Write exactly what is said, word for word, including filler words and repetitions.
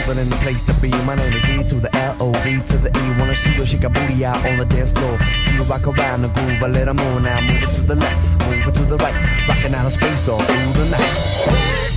loving in the place to be. My name is D to the L O V to the E. Wanna see her shake her booty out on the dance floor. See her rock around the groove, I let her move now. Move it to the left, move it to the right, rocking out of space all through the night.